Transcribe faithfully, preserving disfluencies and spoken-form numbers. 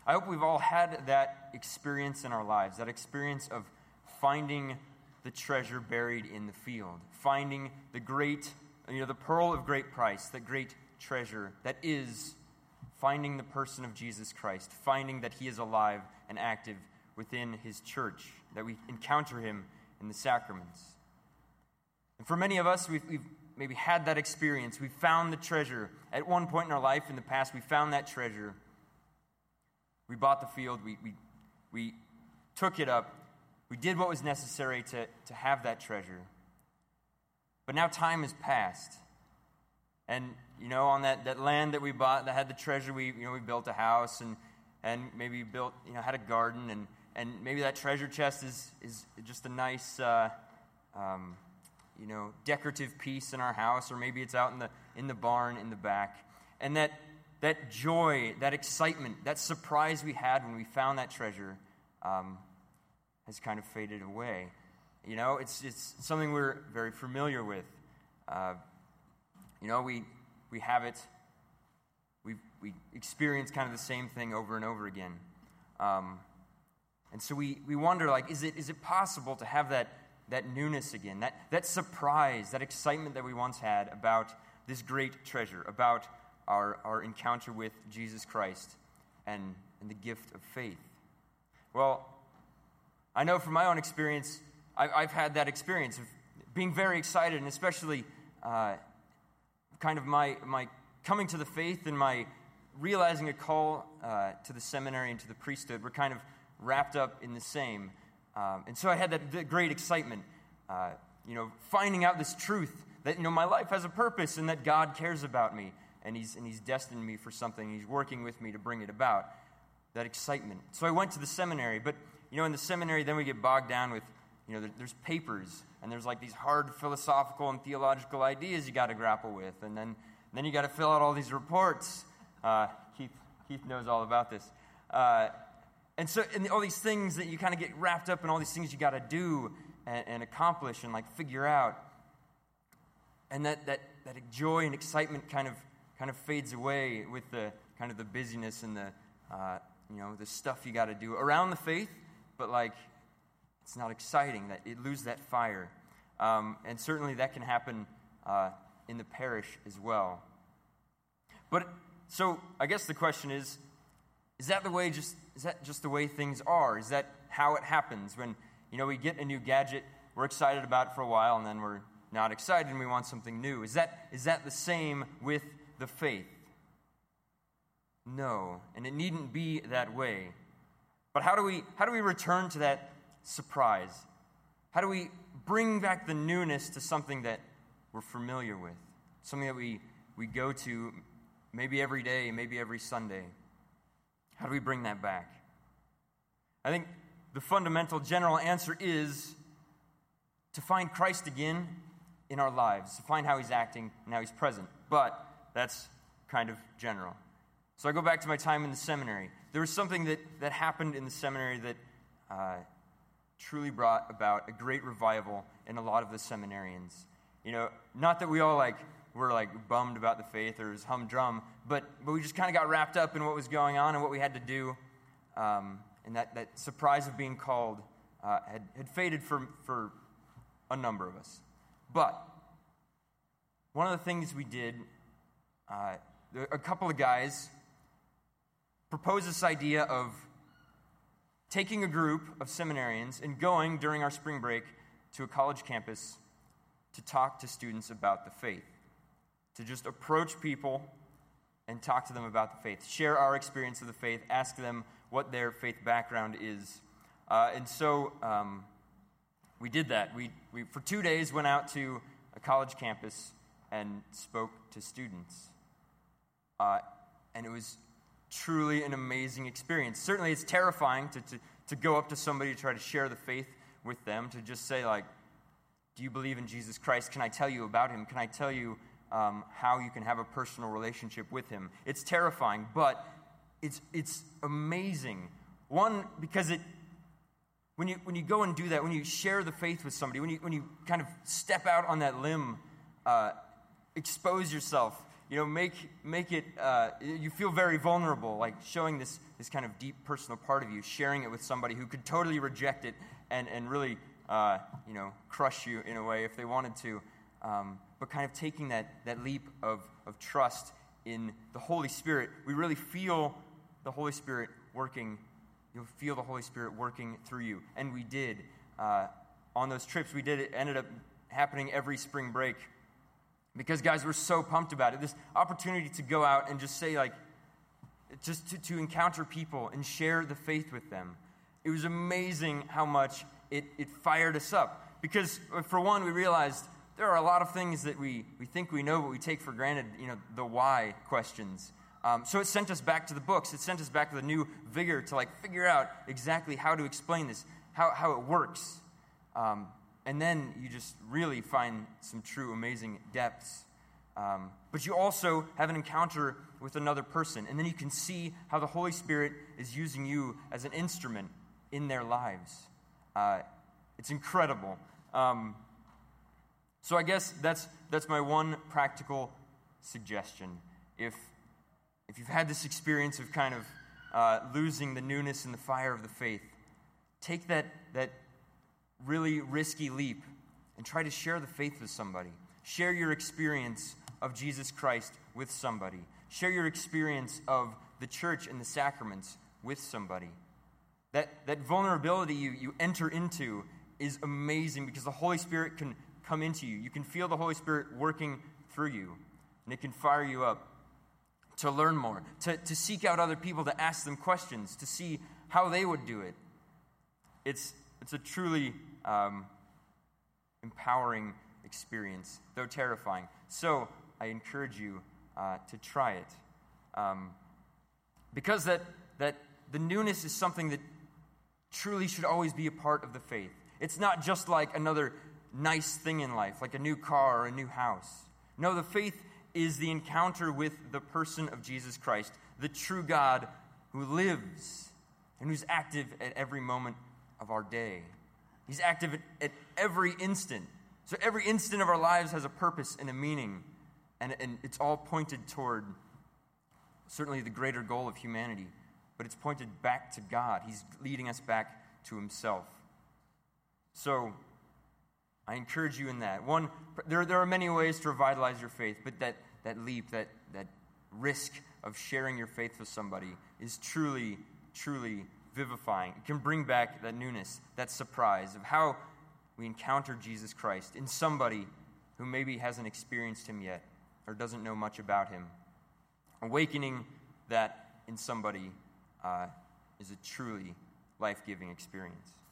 I hope we've all had that experience in our lives, that experience of finding the treasure buried in the field, finding the great, you know, the pearl of great price, the great treasure that is finding the person of Jesus Christ, finding that he is alive and active within his church, that we encounter him in the sacraments. And for many of us, we've, we've maybe had that experience. We found the treasure. At one point in our life in the past, we found that treasure. We bought the field. We, we, we took it up. We did what was necessary to, to have that treasure. But now time has passed. And, you know, on that, that land that we bought that had the treasure, we, you know, we built a house and, and maybe built, you know, had a garden. And, and maybe that treasure chest is, is just a nice, uh, um, you know, decorative piece in our house. Or maybe it's out in the in the barn in the back. And that that joy, that excitement, that surprise we had when we found that treasure um, has kind of faded away. You know, it's it's something we're very familiar with. Uh, you know, we we have it. We we experience kind of the same thing over and over again, um, and so we, we wonder, like, is it is it possible to have that that newness again, that that surprise, that excitement that we once had about this great treasure, about our our encounter with Jesus Christ and and the gift of faith? Well, I know from my own experience, I, I've had that experience of being very excited, and especially uh, kind of my my coming to the faith and my realizing a call uh, to the seminary and to the priesthood were kind of wrapped up in the same. Um, and so I had that, that great excitement, uh, you know, finding out this truth that, you know, my life has a purpose and that God cares about me and he's and he's destined me for something. He's working with me to bring it about. That excitement. So I went to the seminary, but, you know, in the seminary, then we get bogged down with, you know, there, there's papers and there's like these hard philosophical and theological ideas you got to grapple with, and then and then you got to fill out all these reports. Uh, Keith Keith knows all about this. Uh, And so, and all these things that you kind of get wrapped up in, all these things you got to do and, and accomplish and like figure out, and that, that that joy and excitement kind of kind of fades away with the kind of the busyness and the uh, you know the stuff you got to do around the faith, but like it's not exciting. That it loses that fire, um, and certainly that can happen uh, in the parish as well. But so I guess the question is. Is that the way? Just is that just the way things are? Is that how it happens when you know we get a new gadget, we're excited about it for a while, and then we're not excited and we want something new? Is that is that the same with the faith? No, and it needn't be that way. But how do we how do we return to that surprise? How do we bring back the newness to something that we're familiar with, something that we we go to maybe every day, maybe every Sunday? How do we bring that back? I think the fundamental general answer is to find Christ again in our lives, to find how he's acting and how he's present. But that's kind of general. So I go back to my time in the seminary. There was something that, that happened in the seminary that uh, truly brought about a great revival in a lot of the seminarians. You know, not that we all like were like bummed about the faith or was humdrum, but but we just kind of got wrapped up in what was going on and what we had to do, um, and that, that surprise of being called uh, had had faded for for a number of us. But one of the things we did, uh, a couple of guys proposed this idea of taking a group of seminarians and going during our spring break to a college campus to talk to students about the faith. To just approach people and talk to them about the faith, share our experience of the faith, ask them what their faith background is. Uh, and so um, we did that. We, we, for two days, went out to a college campus and spoke to students. Uh, and it was truly an amazing experience. Certainly it's terrifying to, to, to go up to somebody to try to share the faith with them, to just say, like, do you believe in Jesus Christ? Can I tell you about him? Can I tell you Um, how you can have a personal relationship with him? It's terrifying, but it's it's amazing. One, because it when you when you go and do that, when you share the faith with somebody, when you when you kind of step out on that limb, uh, expose yourself, you know, make make it, uh, you feel very vulnerable, like showing this, this kind of deep personal part of you, sharing it with somebody who could totally reject it and, and really, uh, you know, crush you in a way if they wanted to. Um, but kind of taking that, that leap of, of trust in the Holy Spirit, we really feel the Holy Spirit working. You'll feel the Holy Spirit working through you. And we did. Uh, on those trips, we did. It ended up happening every spring break. Because, guys, we're so pumped about it. This opportunity to go out and just say, like, just to, to encounter people and share the faith with them. It was amazing how much it, it fired us up. Because, for one, we realized there are a lot of things that we, we think we know, but we take for granted, you know, the why questions. Um, so it sent us back to the books. It sent us back to the new vigor to, like, figure out exactly how to explain this, how, how it works. Um And then you just really find some true amazing depths. Um, but you also have an encounter with another person. And then you can see how the Holy Spirit is using you as an instrument in their lives. Uh, it's incredible. Um, so I guess that's that's my one practical suggestion. If, if you've had this experience of kind of uh, losing the newness and the fire of the faith, take that that really risky leap and try to share the faith with somebody. Share your experience of Jesus Christ with somebody. Share your experience of the church and the sacraments with somebody. That that vulnerability you, you enter into is amazing because the Holy Spirit can come into you. You can feel the Holy Spirit working through you, and it can fire you up to learn more, to, to seek out other people, to ask them questions, to see how they would do it. It's It's a truly um, empowering experience, though terrifying. So I encourage you uh, to try it. Um, because that that the newness is something that truly should always be a part of the faith. It's not just like another nice thing in life, like a new car or a new house. No, the faith is the encounter with the person of Jesus Christ, the true God who lives and who's active at every moment of our day. He's active at, at every instant. So every instant of our lives has a purpose and a meaning. And, and it's all pointed toward certainly the greater goal of humanity. But it's pointed back to God. He's leading us back to himself. So I encourage you in that. One, there, there are many ways to revitalize your faith, but that, that leap, that, that risk of sharing your faith with somebody is truly, truly vivifying. It can bring back that newness, that surprise of how we encounter Jesus Christ in somebody who maybe hasn't experienced him yet or doesn't know much about him. Awakening that in somebody uh, is a truly life-giving experience.